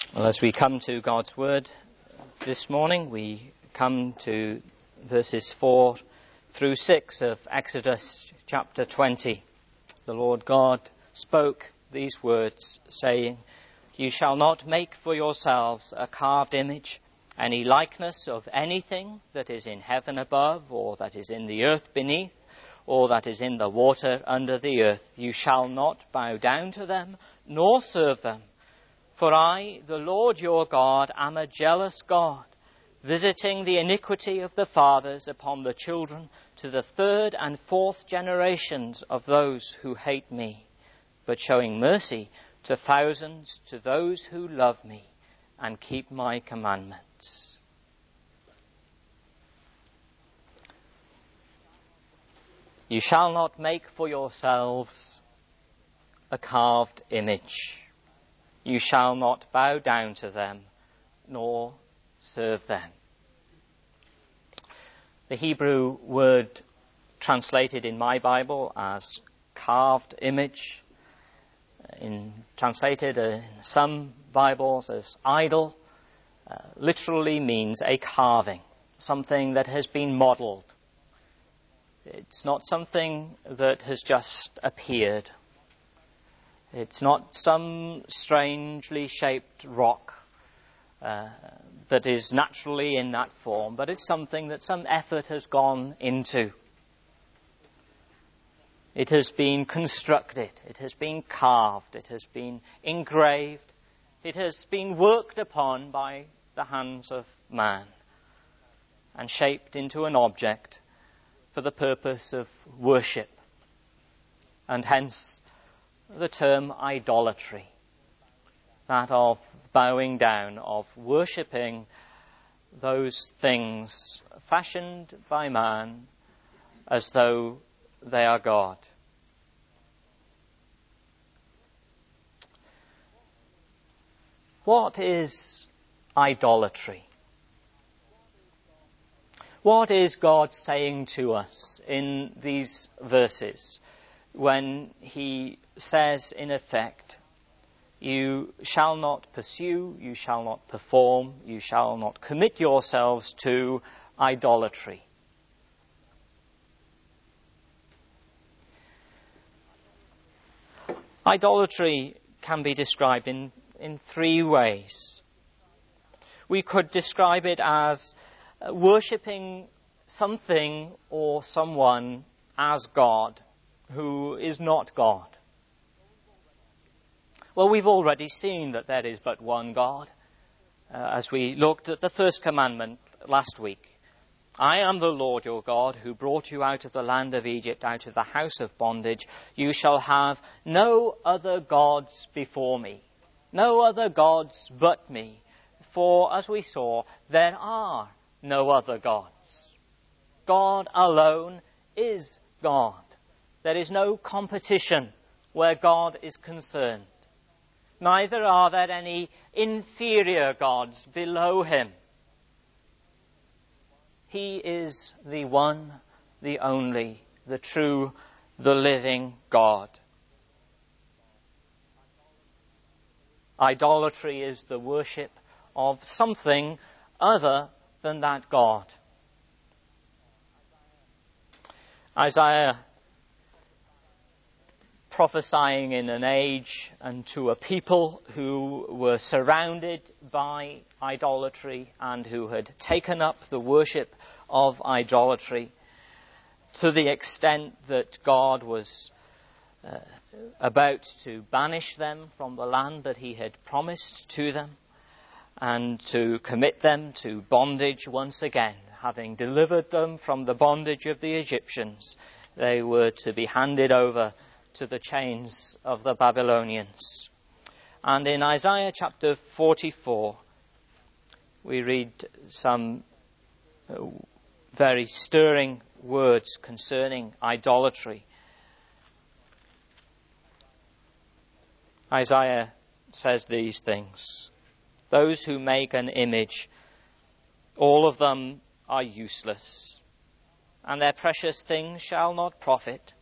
Well, as we come to God's Word this morning, we come to verses 4 through 6 of Exodus chapter 20. The Lord God spoke these words, saying, "You shall not make for yourselves a carved image, any likeness of anything that is in heaven above, or that is in the earth beneath, or that is in the water under the earth. You shall not bow down to them, nor serve them. For I, the Lord your God, am a jealous God, visiting the iniquity of the fathers upon the children to the third and fourth generations of those who hate me, but showing mercy to thousands to those who love me and keep my commandments." You shall not make for yourselves a carved image. You shall not bow down to them, nor serve them. The Hebrew word translated in my Bible as carved image, translated in some Bibles as idol, literally means a carving, something that has been modelled. It's not something that has just appeared. It's not some strangely shaped rock that is naturally in that form, but it's something that some effort has gone into. It has been constructed, it has been carved, it has been engraved, it has been worked upon by the hands of man and shaped into an object for the purpose of worship, and hence the term idolatry, that of bowing down, of worshipping those things fashioned by man as though they are God. What is idolatry? What is God saying to us in these verses when he says, in effect, you shall not pursue, you shall not perform, you shall not commit yourselves to idolatry? Idolatry can be described in three ways. We could describe it as worshipping something or someone as God who is not God. Well, we've already seen that there is but one God, as we looked at the first commandment last week. I am the Lord your God who brought you out of the land of Egypt, out of the house of bondage. You shall have no other gods before me, no other gods but me. For, as we saw, there are no other gods. God alone is God. There is no competition where God is concerned. Neither are there any inferior gods below him. He is the one, the only, the true, the living God. Idolatry is the worship of something other than that God. Isaiah, prophesying in an age and to a people who were surrounded by idolatry and who had taken up the worship of idolatry to the extent that God was about to banish them from the land that he had promised to them and to commit them to bondage once again. Having delivered them from the bondage of the Egyptians, they were to be handed over to the chains of the Babylonians. And in Isaiah chapter 44, we read some very stirring words concerning idolatry. Isaiah says these things: those who make an image, all of them are useless, and their precious things shall not profit.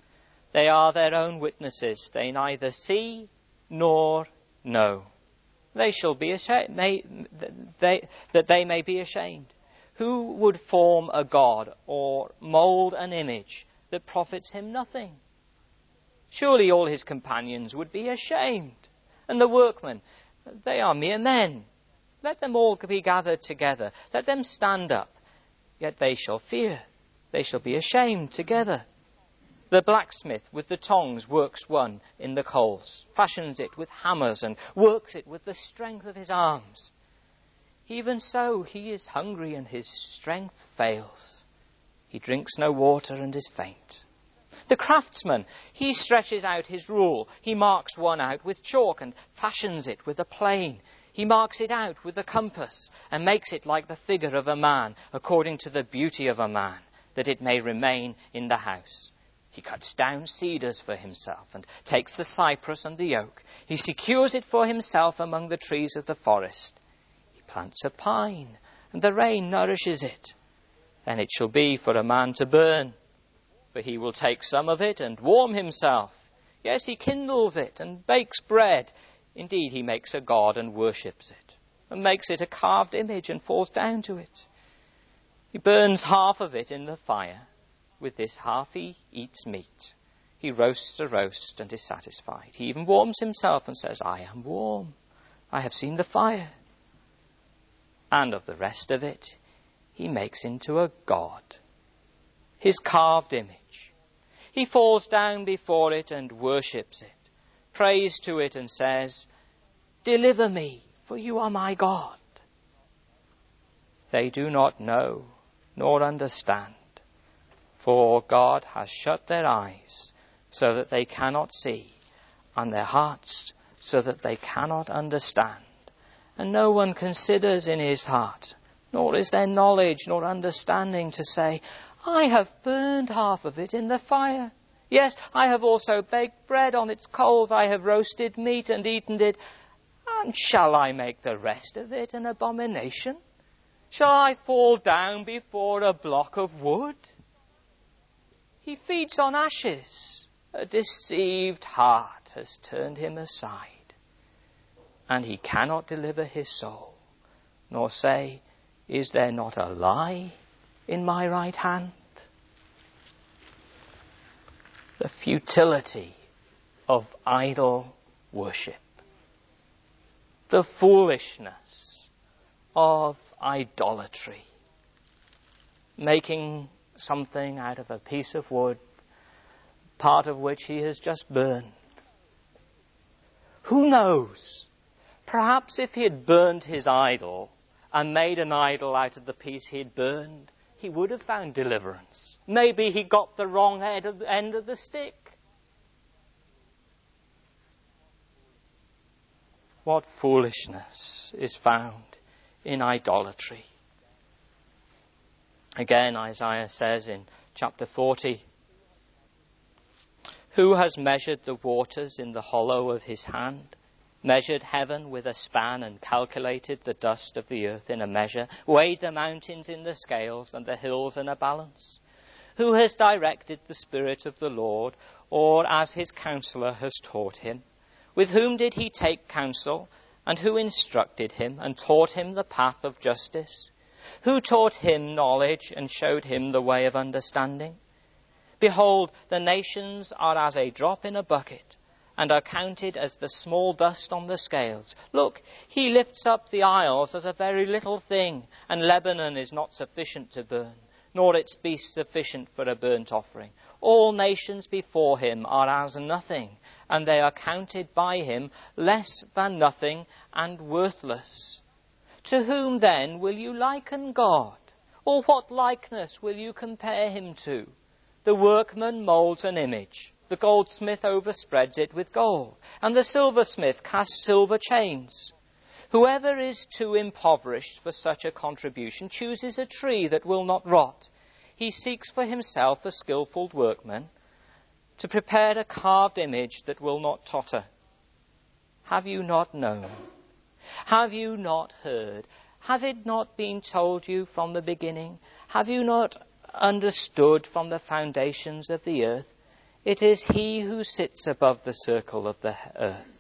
They are their own witnesses. They neither see nor know. they shall be ashamed, that they may be ashamed. Who would form a god or mould an image that profits him nothing? Surely all his companions would be ashamed. And the workmen, they are mere men. Let them all be gathered together. Let them stand up. Yet they shall fear. They shall be ashamed together. The blacksmith with the tongs works one in the coals, fashions it with hammers, and works it with the strength of his arms. Even so, he is hungry and his strength fails. He drinks no water and is faint. The craftsman, he stretches out his rule. He marks one out with chalk and fashions it with a plane. He marks it out with a compass and makes it like the figure of a man, according to the beauty of a man, that it may remain in the house. He cuts down cedars for himself and takes the cypress and the oak. He secures it for himself among the trees of the forest. He plants a pine, and the rain nourishes it. Then it shall be for a man to burn, for he will take some of it and warm himself. Yes, he kindles it and bakes bread. Indeed, he makes a god and worships it, and makes it a carved image and falls down to it. He burns half of it in the fire. With this half he eats meat. He roasts a roast and is satisfied. He even warms himself and says, I am warm. I have seen the fire. And of the rest of it, he makes into a god, his carved image. He falls down before it and worships it, prays to it and says, Deliver me, for you are my God. They do not know nor understand, for God has shut their eyes so that they cannot see, and their hearts so that they cannot understand. And no one considers in his heart, nor is there knowledge nor understanding to say, I have burned half of it in the fire. Yes, I have also baked bread on its coals. I have roasted meat and eaten it. And shall I make the rest of it an abomination? Shall I fall down before a block of wood? He feeds on ashes. A deceived heart has turned him aside. And he cannot deliver his soul, nor say, Is there not a lie in my right hand? The futility of idol worship. The foolishness of idolatry. Making something out of a piece of wood, part of which he has just burned. Who knows? Perhaps if he had burned his idol and made an idol out of the piece he had burned, he would have found deliverance. Maybe he got the wrong end of the stick. What foolishness is found in idolatry. Again, Isaiah says in chapter 40, Who has measured the waters in the hollow of his hand, measured heaven with a span and calculated the dust of the earth in a measure, weighed the mountains in the scales and the hills in a balance? Who has directed the Spirit of the Lord, or as his counselor has taught him? With whom did he take counsel, and who instructed him and taught him the path of justice? Who taught him knowledge and showed him the way of understanding? Behold, the nations are as a drop in a bucket, and are counted as the small dust on the scales. Look, he lifts up the isles as a very little thing, and Lebanon is not sufficient to burn, nor its beasts sufficient for a burnt offering. All nations before him are as nothing, and they are counted by him less than nothing and worthless. To whom then will you liken God? Or what likeness will you compare him to? The workman moulds an image. The goldsmith overspreads it with gold, and the silversmith casts silver chains. Whoever is too impoverished for such a contribution chooses a tree that will not rot. He seeks for himself a skillful workman to prepare a carved image that will not totter. Have you not known? Have you not heard? Has it not been told you from the beginning? Have you not understood from the foundations of the earth? It is he who sits above the circle of the earth,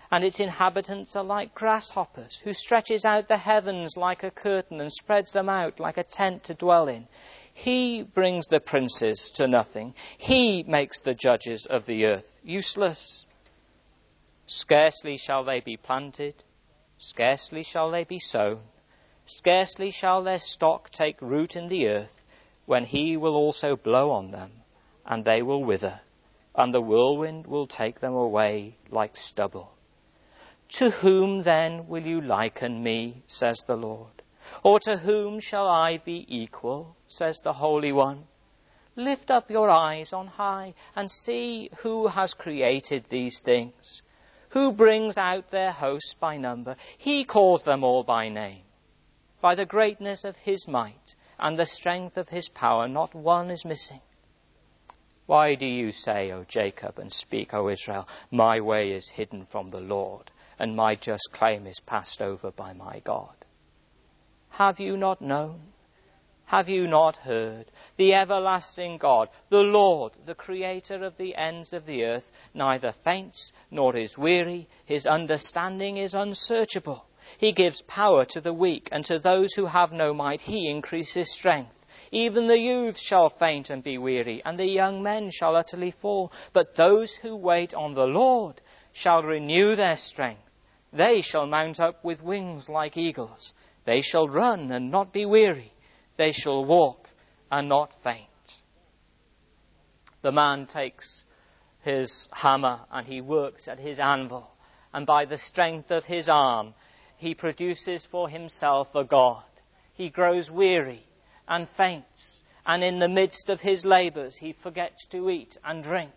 and its inhabitants are like grasshoppers, who stretches out the heavens like a curtain and spreads them out like a tent to dwell in. He brings the princes to nothing. He makes the judges of the earth useless. Scarcely shall they be planted, scarcely shall they be sown, scarcely shall their stock take root in the earth, when he will also blow on them, and they will wither, and the whirlwind will take them away like stubble. To whom then will you liken me, says the Lord? Or to whom shall I be equal, says the Holy One? Lift up your eyes on high, and see who has created these things, who brings out their hosts by number. He calls them all by name. By the greatness of his might and the strength of his power, not one is missing. Why do you say, O Jacob, and speak, O Israel, my way is hidden from the Lord, and my just claim is passed over by my God? Have you not known? Have you not heard? The everlasting God, the Lord, the creator of the ends of the earth, neither faints nor is weary. His understanding is unsearchable. He gives power to the weak, and to those who have no might he increases strength. Even the youths shall faint and be weary, and the young men shall utterly fall. But those who wait on the Lord shall renew their strength. They shall mount up with wings like eagles. They shall run and not be weary. They shall walk and not faint. The man takes his hammer and he works at his anvil, and by the strength of his arm he produces for himself a god. He grows weary and faints, and in the midst of his labours he forgets to eat and drink.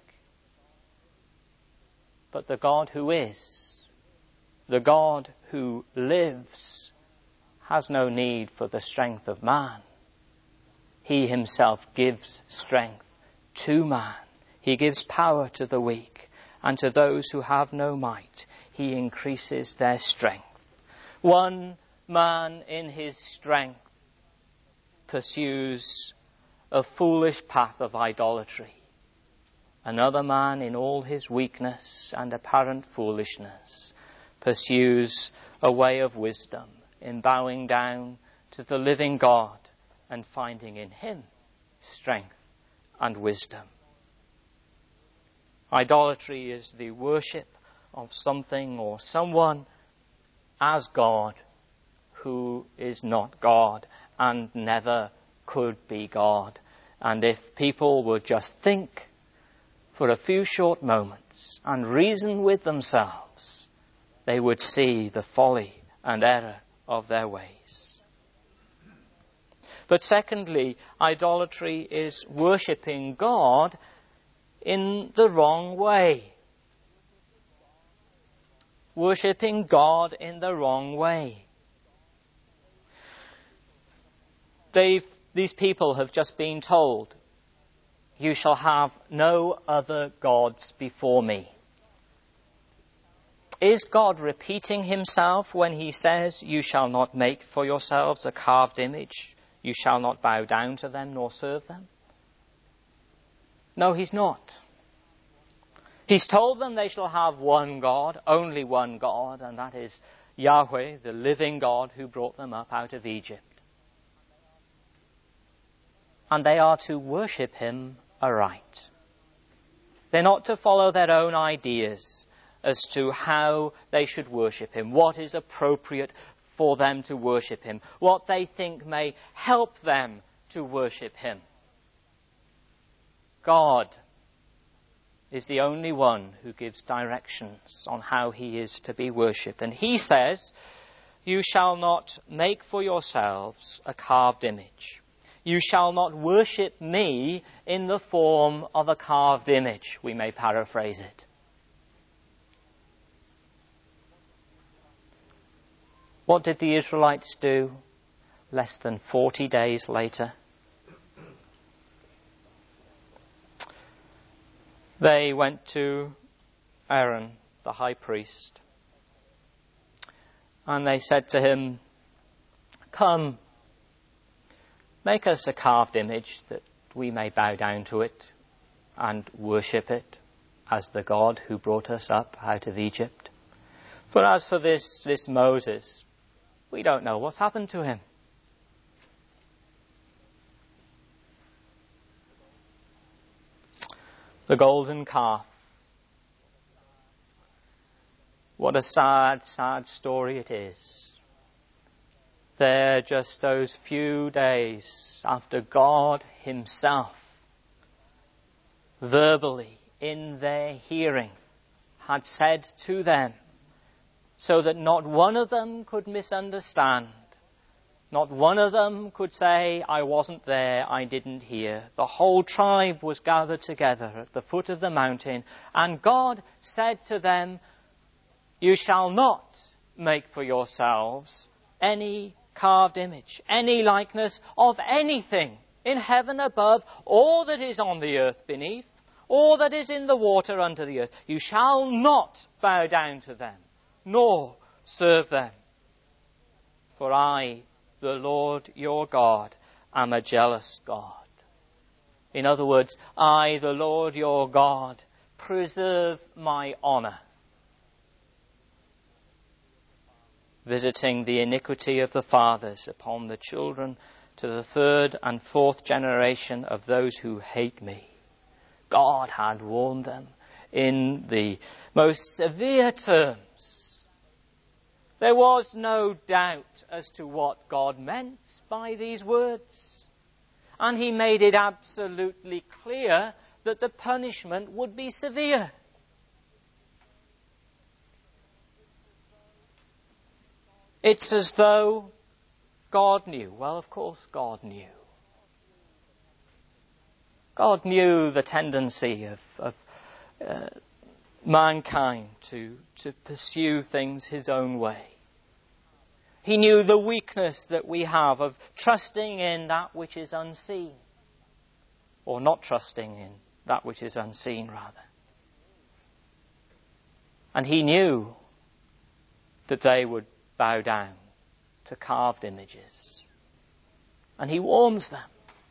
But the God who is, the God who lives, has no need for the strength of man. He himself gives strength to man. He gives power to the weak, and to those who have no might he increases their strength. One man in his strength pursues a foolish path of idolatry. Another man in all his weakness and apparent foolishness pursues a way of wisdom in bowing down to the living God and finding in him strength and wisdom. Idolatry is the worship of something or someone as God who is not God and never could be God. And if people would just think for a few short moments and reason with themselves, they would see the folly and error of their ways. But secondly, idolatry is worshipping God in the wrong way. Worshipping God in the wrong way. These people have just been told, you shall have no other gods before me. Is God repeating himself when he says, you shall not make for yourselves a carved image? You shall not bow down to them nor serve them? No, he's not. He's told them they shall have one God, only one God, and that is Yahweh, the living God who brought them up out of Egypt. And they are to worship him aright. They're not to follow their own ideas as to how they should worship him, what is appropriate for them to worship him, what they think may help them to worship him. God is the only one who gives directions on how he is to be worshipped. And he says, you shall not make for yourselves a carved image. You shall not worship me in the form of a carved image, we may paraphrase it. What did the Israelites do less than 40 days later? They went to Aaron, the high priest, and they said to him, come, make us a carved image that we may bow down to it and worship it as the God who brought us up out of Egypt. For as for this Moses, we don't know what's happened to him. The golden calf. What a sad, sad story it is. There, just those few days after God himself, verbally, in their hearing, had said to them, so that not one of them could misunderstand, not one of them could say, I wasn't there, I didn't hear. The whole tribe was gathered together at the foot of the mountain, and God said to them, you shall not make for yourselves any carved image, any likeness of anything in heaven above, or that is on the earth beneath, or that is in the water under the earth. You shall not bow down to them, nor serve them. For I, the Lord your God, am a jealous God. In other words, I, the Lord your God, preserve my honor, visiting the iniquity of the fathers upon the children to the third and fourth generation of those who hate me. God had warned them in the most severe terms. There was no doubt as to what God meant by these words. And he made it absolutely clear that the punishment would be severe. It's as though God knew. Well, of course God knew. God knew the tendency of mankind to pursue things his own way. He knew the weakness that we have of trusting in that which is unseen, or not trusting in that which is unseen, rather. And he knew that they would bow down to carved images. And he warns them.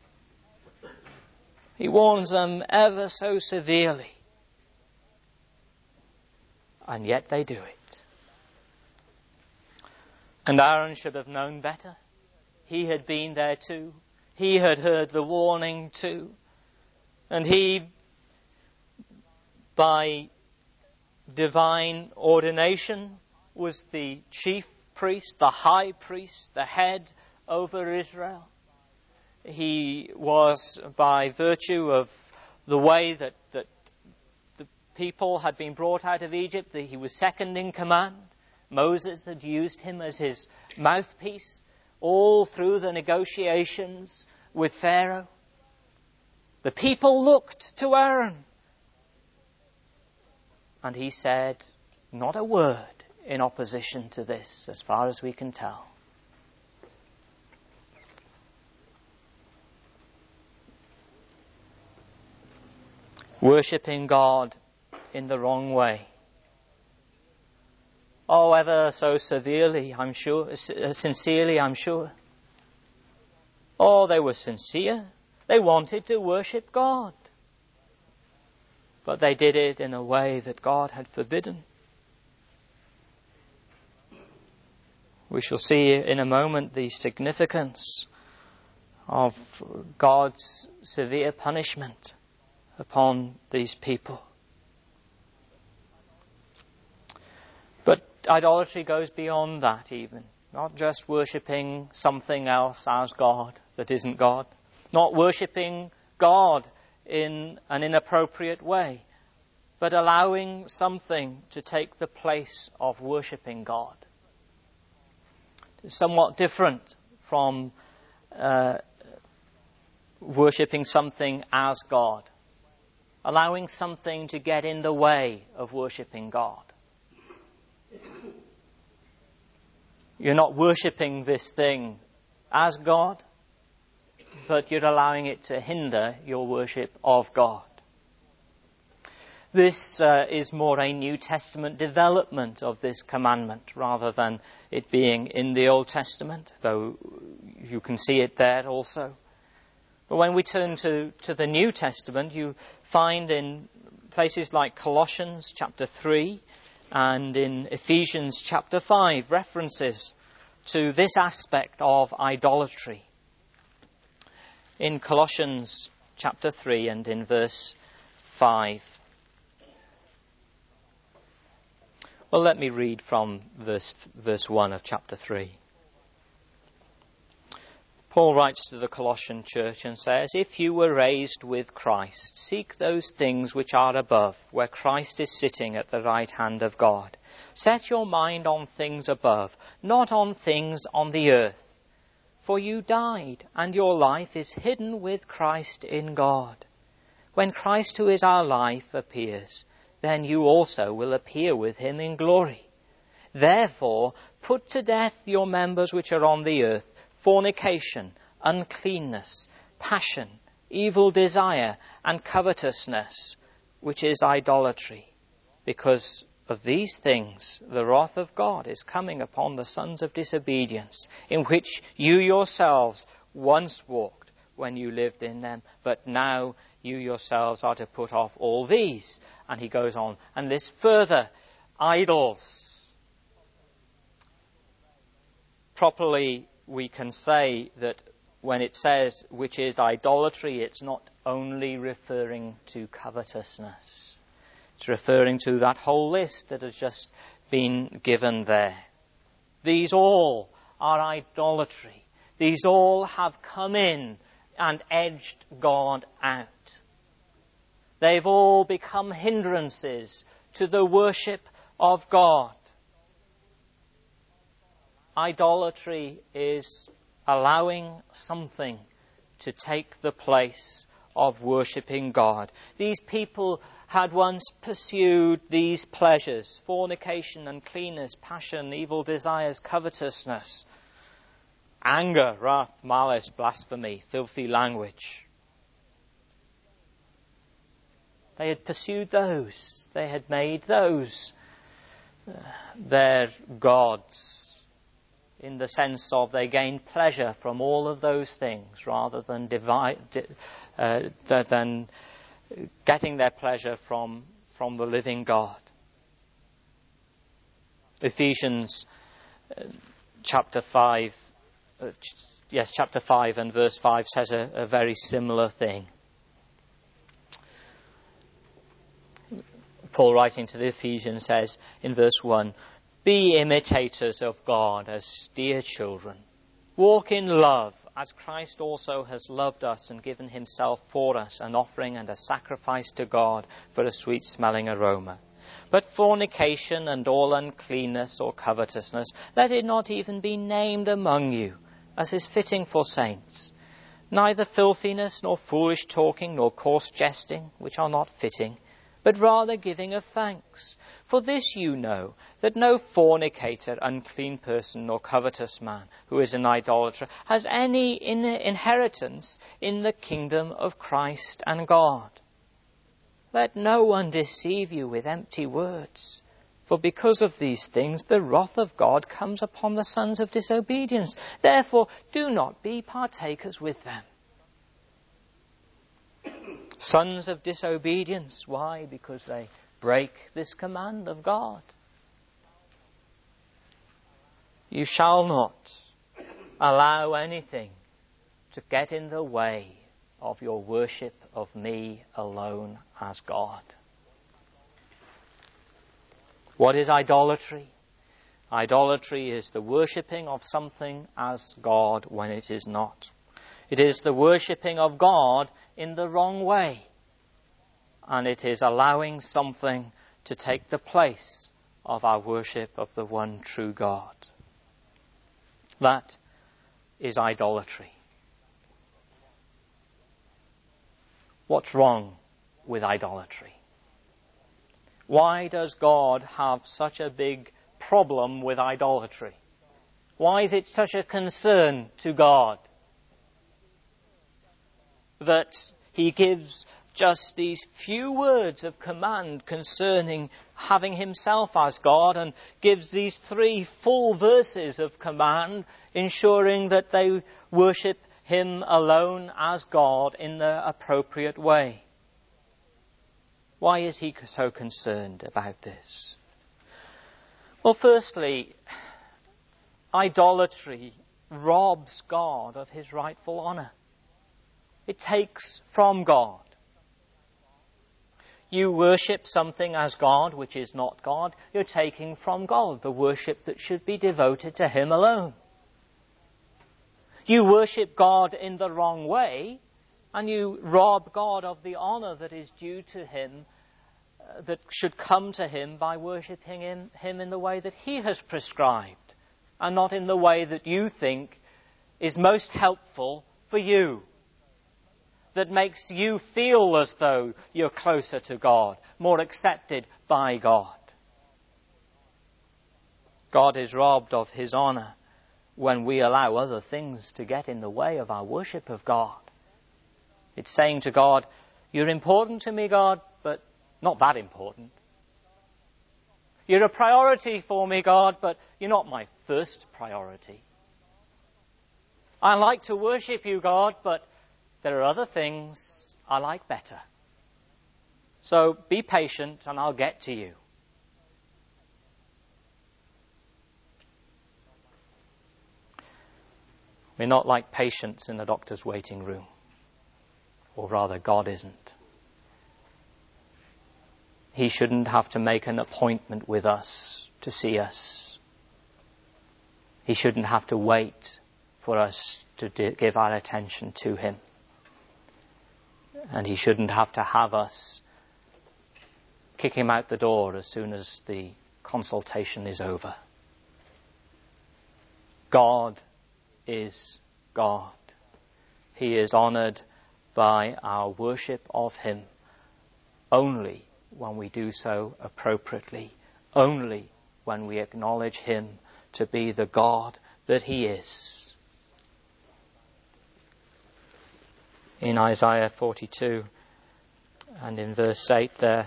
He warns them ever so severely. And yet they do it. And Aaron should have known better. He had been there too. He had heard the warning too. And he, by divine ordination, was the chief priest, the high priest, the head over Israel. He was, by virtue of the way that the people had been brought out of Egypt, that he was second in command. Moses had used him as his mouthpiece all through the negotiations with Pharaoh. The people looked to Aaron. And he said not a word in opposition to this, as far as we can tell. Worshipping God in the wrong way. Oh, ever so severely, I'm sure, sincerely, I'm sure. Oh, they were sincere. They wanted to worship God. But they did it in a way that God had forbidden. We shall see in a moment the significance of God's severe punishment upon these people. But idolatry goes beyond that even. Not just worshipping something else as God that isn't God. Not worshipping God in an inappropriate way. But allowing something to take the place of worshipping God. It's somewhat different from worshipping something as God. Allowing something to get in the way of worshipping God. You're not worshipping this thing as God, but you're allowing it to hinder your worship of God. This is more a New Testament development of this commandment rather than it being in the Old Testament, though you can see it there also. But when we turn to the New Testament, you find in places like Colossians chapter 3 And in Ephesians chapter 5, references to this aspect of idolatry. In Colossians chapter 3 and in verse 5. Well, let me read from verse 1 of chapter 3. Paul writes to the Colossian church and says, "If you were raised with Christ, seek those things which are above, where Christ is sitting at the right hand of God. Set your mind on things above, not on things on the earth. For you died, and your life is hidden with Christ in God. When Christ, who is our life, appears, then you also will appear with him in glory. Therefore, put to death your members which are on the earth, fornication, uncleanness, passion, evil desire, and covetousness, which is idolatry. Because of these things, the wrath of God is coming upon the sons of disobedience, in which you yourselves once walked when you lived in them, but now you yourselves are to put off all these." And he goes on and lists further idols. Properly, we can say that when it says which is idolatry, it's not only referring to covetousness. It's referring to that whole list that has just been given there. These all are idolatry. These all have come in and edged God out. They've all become hindrances to the worship of God. Idolatry is allowing something to take the place of worshipping God. These people had once pursued these pleasures: fornication, uncleanness, passion, evil desires, covetousness, anger, wrath, malice, blasphemy, filthy language. They had pursued those. They had made those their gods, in the sense of they gained pleasure from all of those things rather than than getting their pleasure from the living God. Ephesians chapter 5 and verse 5 says a very similar thing. Paul, writing to the Ephesians, says in verse 1, "Be imitators of God as dear children. Walk in love, as Christ also has loved us and given himself for us, an offering and a sacrifice to God for a sweet-smelling aroma. But fornication and all uncleanness or covetousness, let it not even be named among you, as is fitting for saints. Neither filthiness, nor foolish talking, nor coarse jesting, which are not fitting, but rather giving of thanks. For this you know, that no fornicator, unclean person, nor covetous man, who is an idolater, has any inheritance in the kingdom of Christ and God. Let no one deceive you with empty words. For because of these things, the wrath of God comes upon the sons of disobedience. Therefore, do not be partakers with them." Sons of disobedience. Why? Because they break this command of God. You shall not allow anything to get in the way of your worship of me alone as God. What is idolatry? Idolatry is the worshipping of something as God when it is not. It is the worshipping of God in the wrong way. And it is allowing something to take the place of our worship of the one true God. That is idolatry. What's wrong with idolatry? Why does God have such a big problem with idolatry? Why is it such a concern to God that he gives just these few words of command concerning having himself as God, and gives these 3 full verses of command ensuring that they worship him alone as God in the appropriate way? Why is he so concerned about this? Well, firstly, idolatry robs God of his rightful honour. It takes from God. You worship something as God which is not God, you're taking from God the worship that should be devoted to him alone. You worship God in the wrong way, and you rob God of the honour that is due to him, that should come to him by worshipping him in the way that he has prescribed, and not in the way that you think is most helpful for you, that makes you feel as though you're closer to God, more accepted by God. God is robbed of his honour when we allow other things to get in the way of our worship of God. It's saying to God, you're important to me, God, but not that important. You're a priority for me, God, but you're not my first priority. I like to worship you, God, but there are other things I like better. So be patient and I'll get to you. We're not like patients in the doctor's waiting room. Or rather, God isn't. He shouldn't have to make an appointment with us to see us. He shouldn't have to wait for us to give our attention to him. And he shouldn't have to have us kick him out the door as soon as the consultation is over. God is God. He is honoured by our worship of him only when we do so appropriately, only when we acknowledge him to be the God that he is. In Isaiah 42 and in verse 8 there,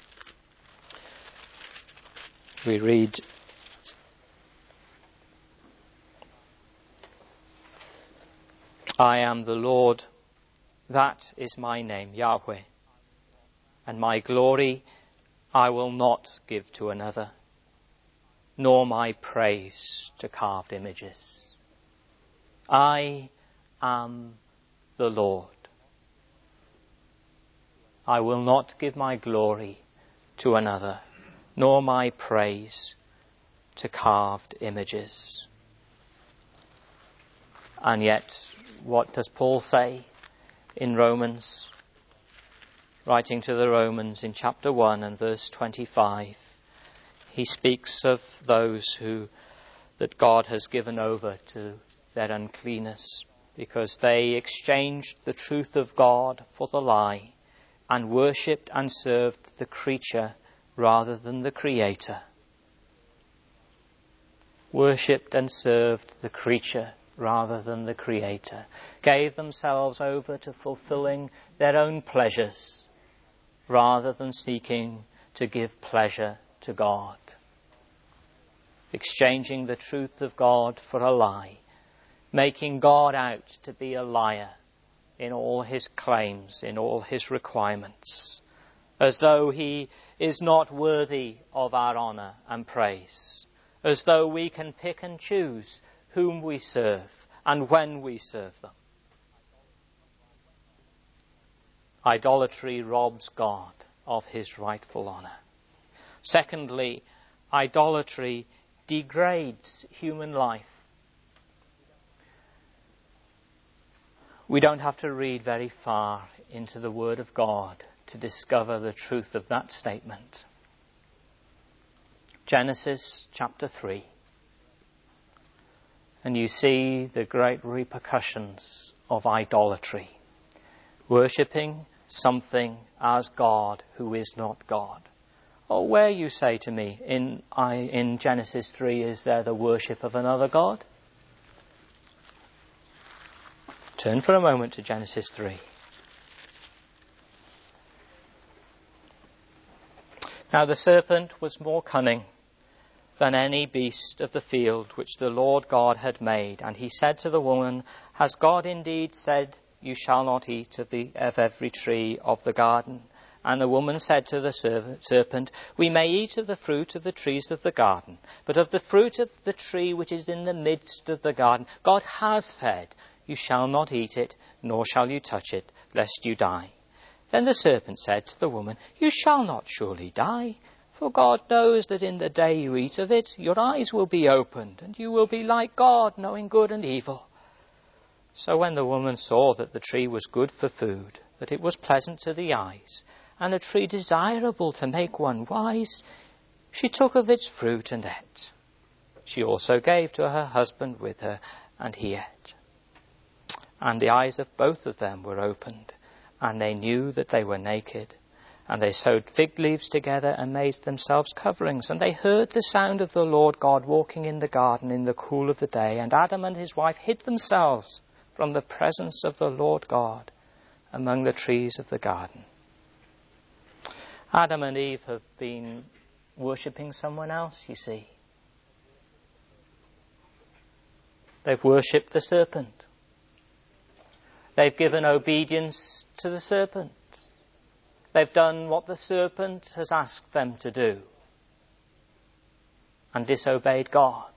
we read, I am the Lord, that is my name, Yahweh, and my glory I will not give to another, nor my praise to carved images. I am the Lord. I will not give my glory to another, nor my praise to carved images. And yet, what does Paul say in Romans? Writing to the Romans in chapter 1 and verse 25, he speaks of those that God has given over to their uncleanness, because they exchanged the truth of God for the lie, and worshipped and served the creature rather than the Creator. Worshipped and served the creature rather than the Creator. Gave themselves over to fulfilling their own pleasures rather than seeking to give pleasure to God. Exchanging the truth of God for a lie. Making God out to be a liar in all his claims, in all his requirements, as though he is not worthy of our honour and praise, as though we can pick and choose whom we serve and when we serve them. Idolatry robs God of his rightful honour. Secondly, idolatry degrades human life. We don't have to read very far into the Word of God to discover the truth of that statement. Genesis chapter 3. And you see the great repercussions of idolatry. Worshipping something as God who is not God. Oh, where, you say to me, in Genesis 3, is there the worship of another God? Turn for a moment to Genesis 3. Now the serpent was more cunning than any beast of the field which the Lord God had made. And he said to the woman, has God indeed said, you shall not eat of every tree of the garden? And the woman said to the serpent, "We may eat of the fruit of the trees of the garden, but of the fruit of the tree which is in the midst of the garden, God has said, you shall not eat it, nor shall you touch it, lest you die." Then the serpent said to the woman, "You shall not surely die, for God knows that in the day you eat of it, your eyes will be opened, and you will be like God, knowing good and evil." So when the woman saw that the tree was good for food, that it was pleasant to the eyes, and a tree desirable to make one wise, she took of its fruit and ate. She also gave to her husband with her, and he ate. And the eyes of both of them were opened, and they knew that they were naked. And they sewed fig leaves together and made themselves coverings. And they heard the sound of the Lord God walking in the garden in the cool of the day. And Adam and his wife hid themselves from the presence of the Lord God among the trees of the garden. Adam and Eve have been worshipping someone else, you see. They've worshipped the serpent. They've given obedience to the serpent. They've done what the serpent has asked them to do and disobeyed God.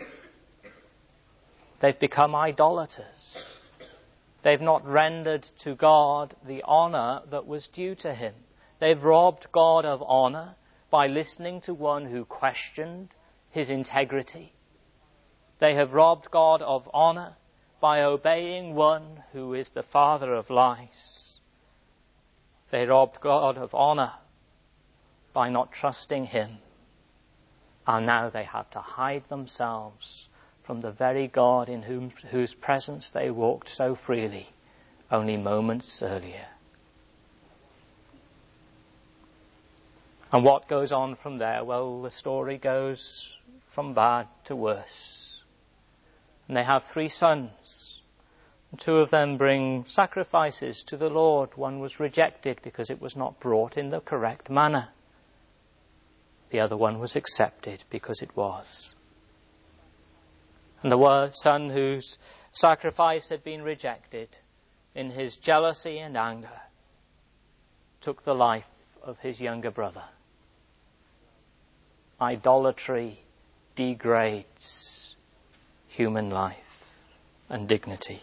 They've become idolaters. They've not rendered to God the honour that was due to him. They've robbed God of honour by listening to one who questioned his integrity. They have robbed God of honour by obeying one who is the father of lies. They robbed God of honour by not trusting him. And now they have to hide themselves from the very God in whose presence they walked so freely only moments earlier. And what goes on from there? Well, the story goes from bad to worse. And they have 3 sons. And 2 of them bring sacrifices to the Lord. One was rejected because it was not brought in the correct manner. The other one was accepted because it was. And the son whose sacrifice had been rejected, in his jealousy and anger, took the life of his younger brother. Idolatry degrades human life and dignity.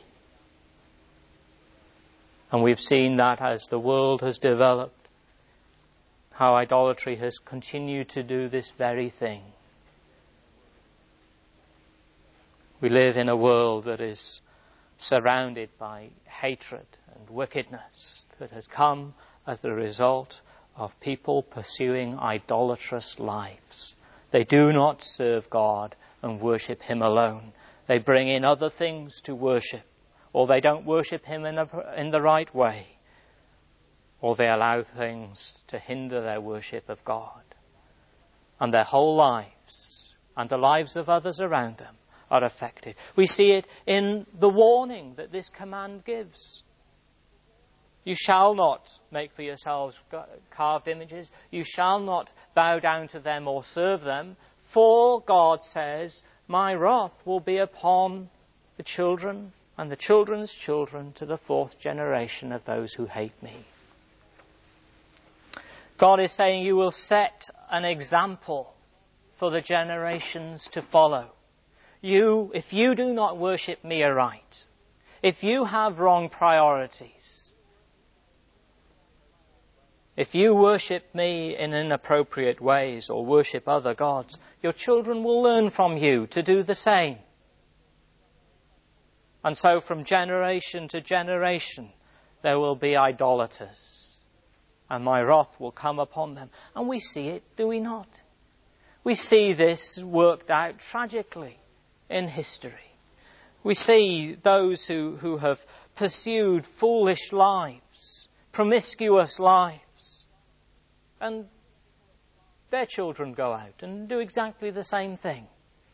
And we've seen that as the world has developed, how idolatry has continued to do this very thing. We live in a world that is surrounded by hatred and wickedness that has come as the result of people pursuing idolatrous lives. They do not serve God and worship him alone. They bring in other things to worship, or they don't worship him in the right way, or they allow things to hinder their worship of God. And their whole lives and the lives of others around them are affected. We see it in the warning that this command gives. You shall not make for yourselves carved images. You shall not bow down to them or serve them. For God says, my wrath will be upon the children and the children's children to the 4th generation of those who hate me. God is saying you will set an example for the generations to follow. If you do not worship me aright, if you have wrong priorities, if you worship me in inappropriate ways or worship other gods, your children will learn from you to do the same. And so from generation to generation, there will be idolaters, and my wrath will come upon them. And we see it, do we not? We see this worked out tragically in history. We see those who have pursued foolish lives, promiscuous lives, and their children go out and do exactly the same thing.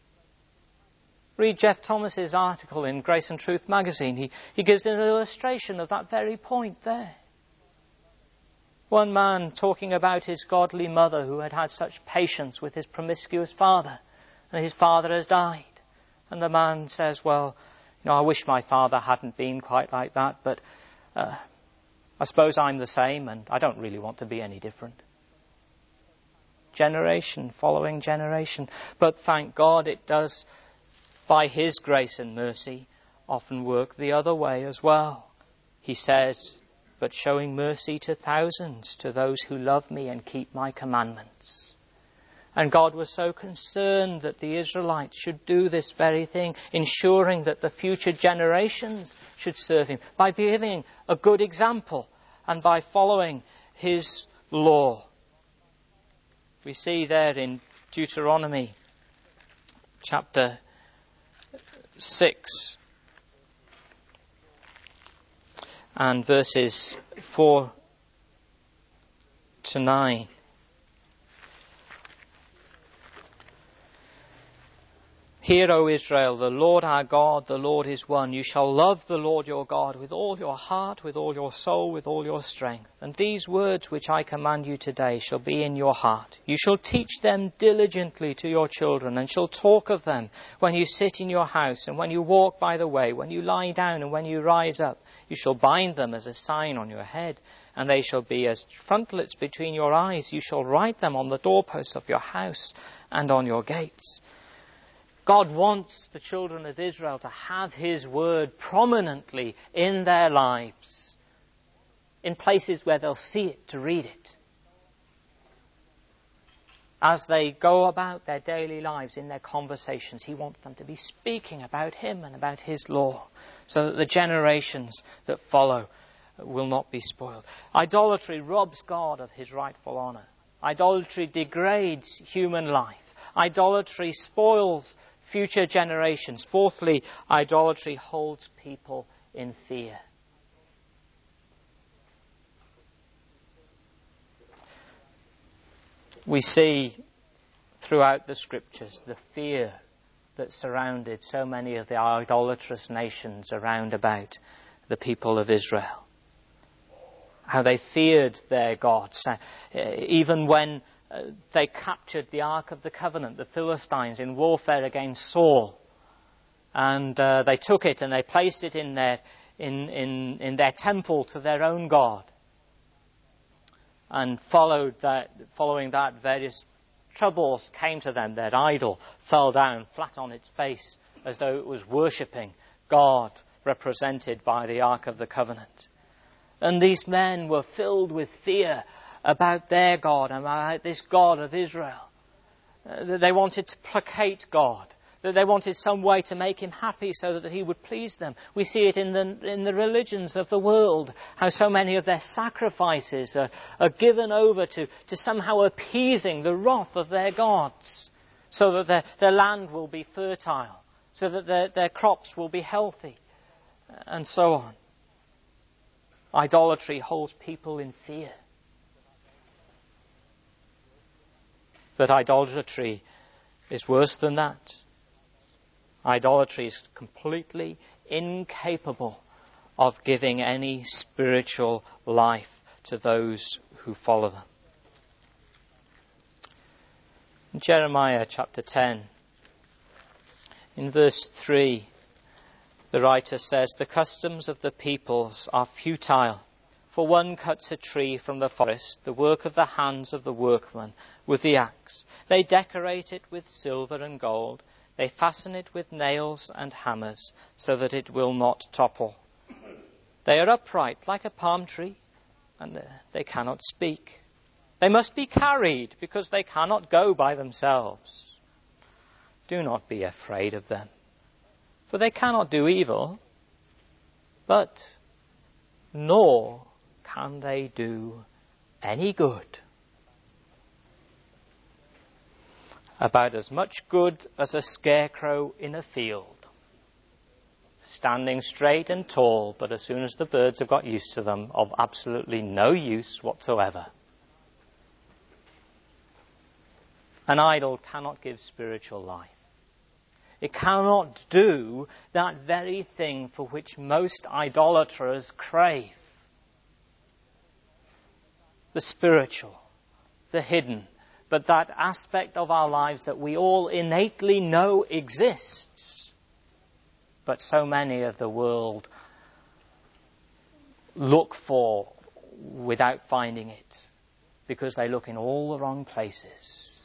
Read Jeff Thomas's article in Grace and Truth magazine. He gives an illustration of that very point there. One man talking about his godly mother who had had such patience with his promiscuous father, and his father has died. And the man says, well, I wish my father hadn't been quite like that, but I suppose I'm the same, and I don't really want to be any different. Generation following generation. But thank God it does, by His grace and mercy, often work the other way as well. He says, but showing mercy to thousands, to those who love me and keep my commandments. And God was so concerned that the Israelites should do this very thing, ensuring that the future generations should serve Him by giving a good example and by following His law. We see there in Deuteronomy chapter 6 and verses 4 to 9. Hear, O Israel, the Lord our God, the Lord is one. You shall love the Lord your God with all your heart, with all your soul, with all your strength. And these words which I command you today shall be in your heart. You shall teach them diligently to your children, and shall talk of them when you sit in your house, and when you walk by the way, when you lie down, and when you rise up. You shall bind them as a sign on your head, and they shall be as frontlets between your eyes. You shall write them on the doorposts of your house and on your gates. God wants the children of Israel to have His word prominently in their lives, in places where they'll see it, to read it. As they go about their daily lives, in their conversations, He wants them to be speaking about Him and about His law, so that the generations that follow will not be spoiled. Idolatry robs God of His rightful honour. Idolatry degrades human life. Idolatry spoils future generations. Fourthly, idolatry holds people in fear. We see throughout the Scriptures the fear that surrounded so many of the idolatrous nations around about the people of Israel. How they feared their gods. Even when they captured the Ark of the Covenant, the Philistines, in warfare against Saul. And they took it and they placed it in their temple to their own God. And following that, various troubles came to them. Their idol fell down flat on its face, as though it was worshipping God, represented by the Ark of the Covenant. And these men were filled with fear about their God and about this God of Israel. They wanted to placate God. That they wanted some way to make Him happy so that He would please them. We see it in the religions of the world, how so many of their sacrifices are given over to somehow appeasing the wrath of their gods, so that their land will be fertile, so that their crops will be healthy, and so on. Idolatry holds people in fear. But idolatry is worse than that. Idolatry is completely incapable of giving any spiritual life to those who follow them. In Jeremiah chapter 10, in verse 3, the writer says, "The customs of the peoples are futile. For one cuts a tree from the forest, the work of the hands of the workman, with the axe. They decorate it with silver and gold. They fasten it with nails and hammers, so that it will not topple. They are upright like a palm tree, and they cannot speak. They must be carried, because they cannot go by themselves. Do not be afraid of them, for they cannot do evil, but nor can they do any good." About as much good as a scarecrow in a field, standing straight and tall, but as soon as the birds have got used to them, of absolutely no use whatsoever. An idol cannot give spiritual life. It cannot do that very thing for which most idolaters crave. The spiritual, the hidden, but that aspect of our lives that we all innately know exists, but so many of the world look for without finding it, because they look in all the wrong places.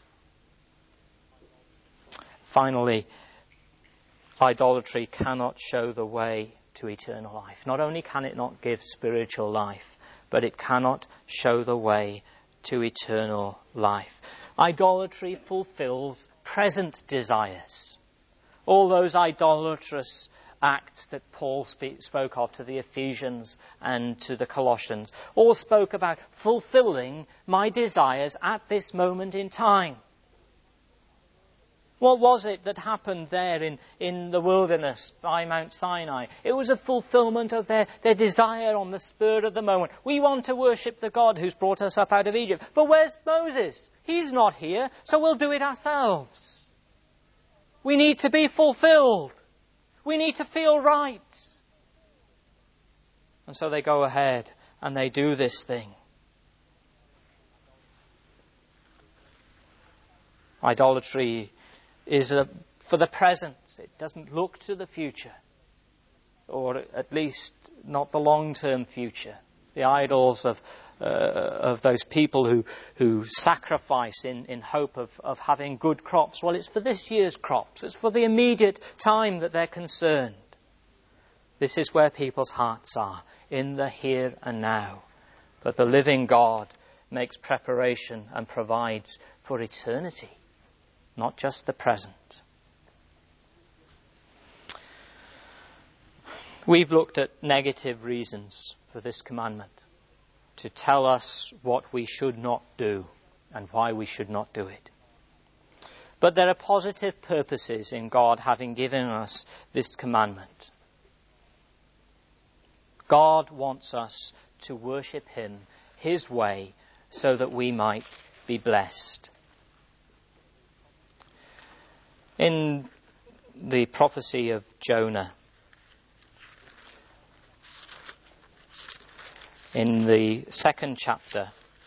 Finally, idolatry cannot show the way to eternal life. Not only can it not give spiritual life, but it cannot show the way to eternal life. Idolatry fulfills present desires. All those idolatrous acts that Paul spoke of to the Ephesians and to the Colossians all spoke about fulfilling my desires at this moment in time. What was it that happened there in the wilderness by Mount Sinai? It was a fulfillment of their desire on the spur of the moment. We want to worship the God who's brought us up out of Egypt. But where's Moses? He's not here, so we'll do it ourselves. We need to be fulfilled. We need to feel right. And so they go ahead and they do this thing. Idolatry is for the present. It doesn't look to the future, or at least not the long-term future. The idols of those people who sacrifice in hope of having good crops. Well, it's for this year's crops. It's for the immediate time that they're concerned. This is where people's hearts are, in the here and now. But the living God makes preparation and provides for eternity, not just the present. We've looked at negative reasons for this commandment to tell us what we should not do and why we should not do it. But there are positive purposes in God having given us this commandment. God wants us to worship Him His way so that we might be blessed. In the prophecy of Jonah, in the 2nd chapter,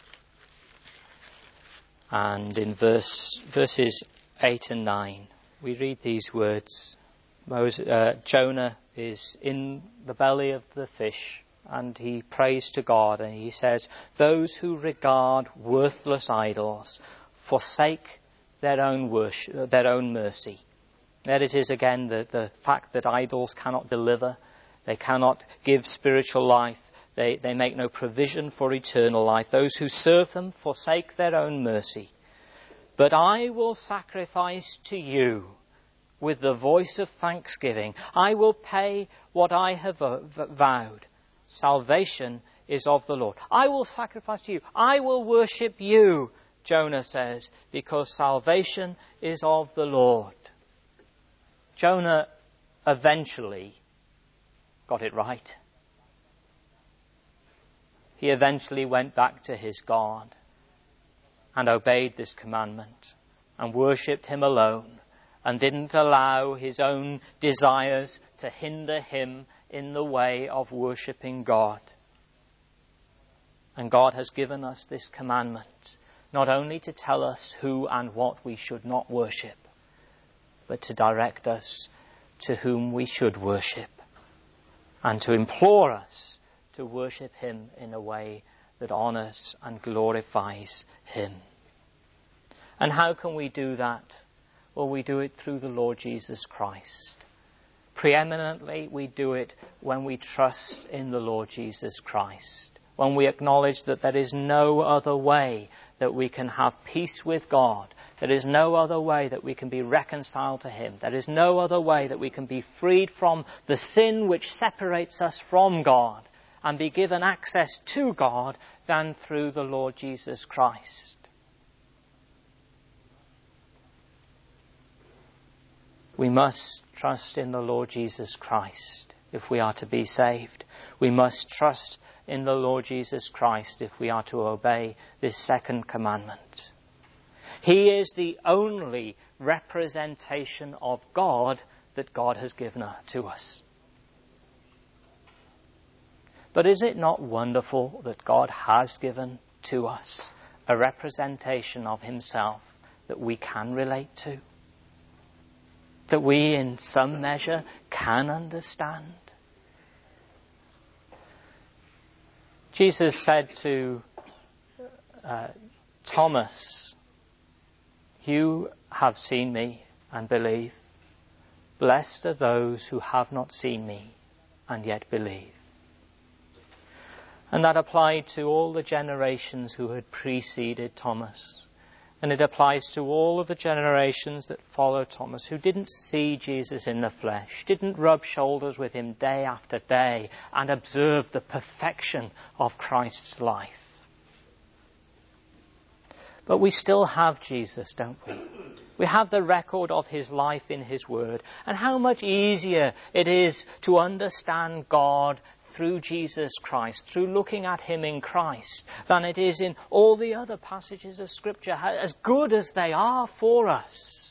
and in verses 8 and 9, we read these words. Jonah is in the belly of the fish, and he prays to God, and he says, "Those who regard worthless idols forsake their own worship, their own mercy." There it is again, the fact that idols cannot deliver, they cannot give spiritual life, they make no provision for eternal life. Those who serve them forsake their own mercy. But I will sacrifice to you with the voice of thanksgiving. I will pay what I have vowed. Salvation is of the Lord. I will sacrifice to you. I will worship you, Jonah says, because salvation is of the Lord. Jonah eventually got it right. He eventually went back to his God and obeyed this commandment and worshipped Him alone and didn't allow his own desires to hinder him in the way of worshipping God. And God has given us this commandment not only to tell us who and what we should not worship, but to direct us to whom we should worship and to implore us to worship Him in a way that honours and glorifies Him. And how can we do that? Well, we do it through the Lord Jesus Christ. Preeminently, we do it when we trust in the Lord Jesus Christ, when we acknowledge that there is no other way that we can have peace with God. There is no other way that we can be reconciled to Him. There is no other way that we can be freed from the sin which separates us from God and be given access to God than through the Lord Jesus Christ. We must trust in the Lord Jesus Christ if we are to be saved. We must trust in the Lord Jesus Christ if we are to obey this second commandment. He is the only representation of God that God has given to us. But is it not wonderful that God has given to us a representation of Himself that we can relate to? That we in some measure can understand? Jesus said to Thomas, "You have seen me and believe. Blessed are those who have not seen me and yet believe." And that applied to all the generations who had preceded Thomas. And it applies to all of the generations that followed Thomas, who didn't see Jesus in the flesh, didn't rub shoulders with him day after day and observe the perfection of Christ's life. But we still have Jesus, don't we? We have the record of his life in his word. And how much easier it is to understand God through Jesus Christ, through looking at him in Christ, than it is in all the other passages of Scripture, as good as they are for us.